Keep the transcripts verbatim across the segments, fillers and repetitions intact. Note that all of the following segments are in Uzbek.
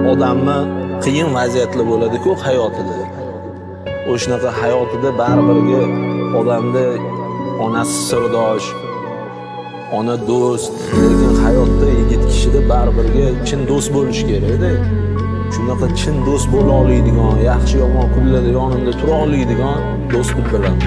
odamni qiyin vaziyatlar bo'ladi-ku hayotida. O'shanaqa hayotida baribirga odamda onasi sirdosh, ona do'st, lekin hayotda yigit kishida baribirga chin do'st bo'lish kerak-da. Shunaqa chin do'st bo'la oladigan, yaxshi yomon kunlarda yonimda tura oladigan do'stni bilaman.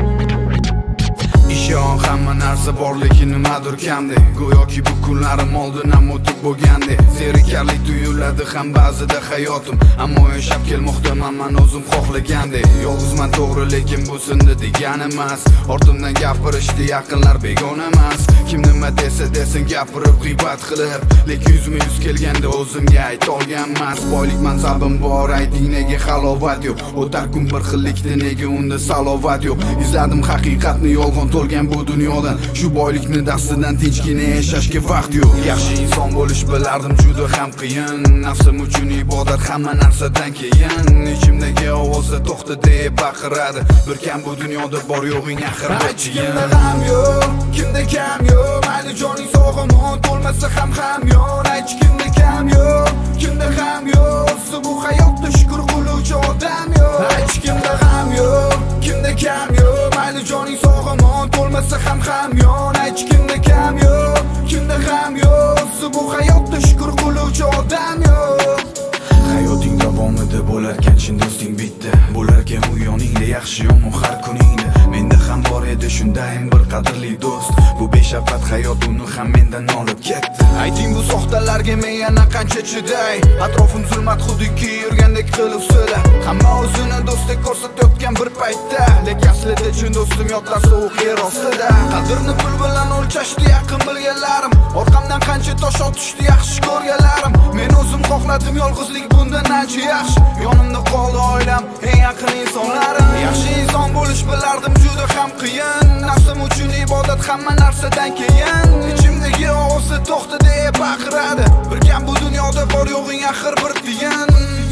Ishon hamma narsa bor lekin nimadir kamdek, go'yoki bu kunlarim oldindan o'tib bo'lgandek. Zerikarli tuyuladi ham ba'zida hayotim, ammo yashab kelmoqdaman men o'zim xohlagandek. Yolg'izman to'g'ri, lekin bu sindi degani emas. Ortimdan gapirishdi yaqinlar begona emas. Kim nima desa desin gapirib g'iybat qilib, lekin yuzma yuz kelganda o'zimga ayta olganman. Boylik mansabim bor, ayting nega halovat yo'q? O'tar kun bir xillikda nega unda salovat yo'q? Izladim haqiqatni yolg'on to'lgan bu dunyodan, shu boylikni dastidan tinchgina yashashga vaqt yo'q. Yaxshi inson bo'lish bilardim juda ham qiyin, nafsim uchun ibodat hamma narsadan keyin. Ichimdagi ovozi to'xta deb baqiradi, bir kam bu dunyoda bor yo'g'ing axir hech kimda ham yo'q, kimda kam yo'q, mayli joning sog'omon to'lmasa ham hamyon. Hech kimda kam yo'q, kimda ham yo'q, bu hayotda shukr qiluvchi odam yo'q. Hech kimda ham yo'q, kimda kam yo'q, mayli joning sog'omon to'lmasa ham hamyon. Hech kimda kam yo'q, kimda ham yo'q, bu hayotda shukr qiluvchi odam yo'q. Hayoting davomida bo'larkan chin do'sting bitta, bo'larkan u yoningda yaxshi yomon har kuningda. Menda ham bor edi shundayin bir qadrli do'st, bu beshafqat hayot uni ham mendan olib ketdi. Ayting bu soxtalarga men yana qancha chiday, atrofim zulmat xudiki yurgandek qilib so'la. Hamma o'zini do'stdek ko'rsatayotgan bir paytda, lekin aslida chin do'stim yotlar sovuq yer ostida. Qadrni pul bilan o'lchashdi yaqin bilganlarim, orqamdan qancha tosh otishdi yaxshi ko'rganlarim. Men o'zim xohladim yolg'izlik bundan ancha yaxshi, yonimda qoldi oilam, eng yaqin insonlarim. Yaxshi inson bo'lish bilardim juda ham qiyin, nafsim uchun ibodat hamma narsadan keyin. Ichimdagi ovozi to'xta deb baqiradi, bir kam bu dunyoda bor yo'g'ing axir bir tiyin.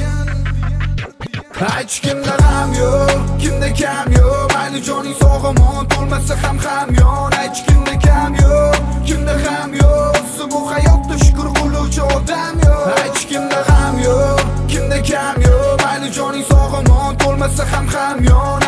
Hech kimda ham yo'q, kimda kam yo'q, mayli joning sog'omon to'lmasa ham hamyon. Hech kimda kam yo'q, kimda ham yo'q, bu hayotda shukr qiluvchi odam yo'q. Hech kimda ham yo'q, kimda kam yo'q, mayli joning sog'omon to'lmasa ham hamyon.